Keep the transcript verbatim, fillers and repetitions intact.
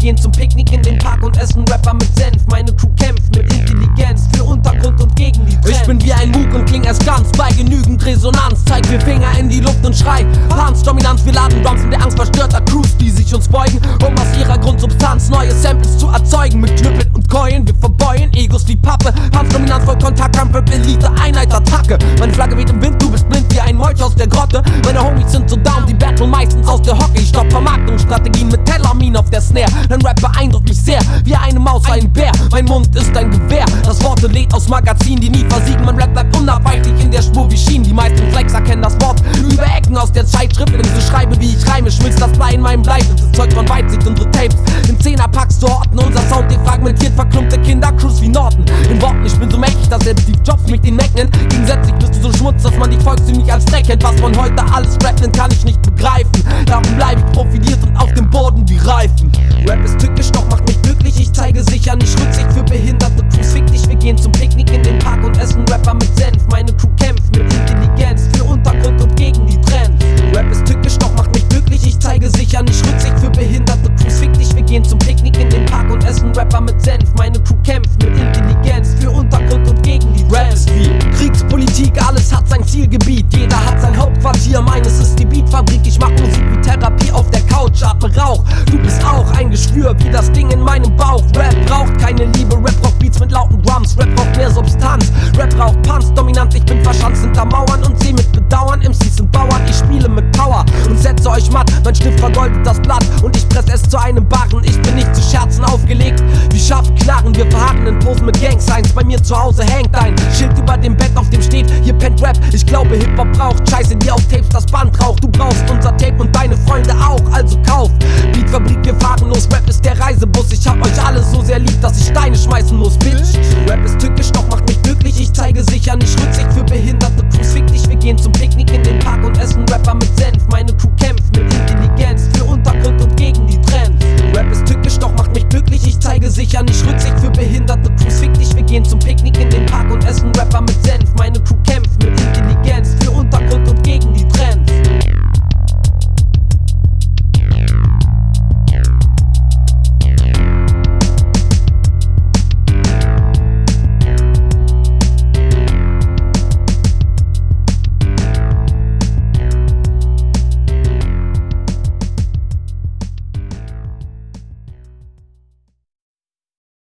gehen zum Picknick in den Park und essen Rapper mit Senf. Meine Crew kämpft mit Intelligenz für Untergrund und gegen die Trends. Ich bin wie ein Mug und kling erst ganz bei genügend Resonanz. Zeig wir Finger in die Luft und schrei Pans Dominanz. Wir laden Drums in der Angst verstörter Crews, die sich uns beugen, um aus ihrer Grundsubstanz neue Samples zu erzeugen. Mit Knüppeln und Keulen, wir verbeuen Egos wie Pappe. Pans Dominanz, Vollkontakt, Kampf, Elite, Einheit, Attacke. Meine Flagge weht im Wind, du bist blind wie ein Molch aus der Grotte. Meine Homies sind so down, die battle meistens aus der Hocke. Ich stopp Vermarktungsstrategien mit Telamin auf der Snare. Dein Rap beeindruckt mich sehr, wie eine Maus, ein Bär. Mein Mund ist ein Gewehr, das Worte lädt aus Magazinen, die nie versiegen. Mein Rap bleibt unabweichlich in der Spur wie Schienen. Die meisten Flex erkennen das Wort über Ecken aus der Zeitschrift. Wenn ich so schreibe, wie ich reime, schmilzt das Blei in meinem Blei. Das ist Zeug von Weitsicht, unsere Tapes in Zehnerpacks zu horten. Unser Sound defragmentiert, verklumpte Kindercrews wie Norton. In Worten, ich bin so mächtig, dass selbst Steve Jobs mich den Mac nennt. Gegensätzlich bist du so schmutz, dass man dich volkstümlich als Dreck kennt. Was von heute alles Rap nennt, kann ich nicht begreifen. Darum bleib ich profiliert und auf dem Boden wie Reifen. Rap ist tückisch, doch macht mich glücklich. Ich zeige sicher nicht Rücksicht für behinderte Crews. Fick dich, wir gehen zum Picknick in den Park und essen Rapper mit Senf. Meine Crew kämpft mit Intelligenz für Untergrund und gegen die Trends. Rap ist tückisch, doch macht mich glücklich. Ich zeige sicher nicht Rücksicht für behinderte Crews. Fick dich, wir gehen zum Picknick in den Park und essen Rapper mit Senf. Meine Crew kämpft mit Intelligenz für Untergrund und gegen die Trends. Rap ist wie Kriegspolitik, alles hat sein Zielgebiet. Jeder hat sein Hauptquartier, meines ist die Beatfabrik. Ich mach Musik wie Therapie auf der Couch, atme Rauch. Du bist auch ein Geschwür wie das Ding in meinem Bauch. Rap braucht keine Liebe, Rap braucht Beats mit lauten Drums. Rap braucht mehr Substanz, Rap braucht Punch dominant. Ich bin verschanzt hinter Mauern und seh mit Bedauern. M Cs sind Bauern, ich spiele mit Power und setze euch matt. Mein Stift vergoldet das Blatt und ich press es zu einem Barren. Ich bin nicht zu Scherzen aufgelegt, wie scharfe Knarren. Wir verharren in Posen mit Gangsigns. Bei mir zu Hause hängt ein Schild über dem Bett, auf dem steht, hier pennt Rap. Ich glaube Hip-Hop braucht Scheiße, die auf Tapes das Band raucht. Du brauchst unser Tape und deine Freunde auch, also kauf Beatfabrik, wir fahren los. Rap ist der Reisebus, ich hab euch alle so sehr lieb, dass ich Steine schmeißen muss, Bitch. Rap ist tückisch, doch macht mich glücklich. Ich zeige sicher nicht Rücksicht für behinderte Crews. Fick dich, wir gehen zum Picknick in den Park und essen Rapper mit Senf. Meine Crew kämpft mit Intelligenz für Untergrund und gegen die Trends. Rap ist tückisch, doch macht mich glücklich. Ich zeige sicher nicht Rücksicht für behinderte Crews. Fick dich, wir gehen zum Picknick in den Park und essen Rapper mit Senf. Meine Crew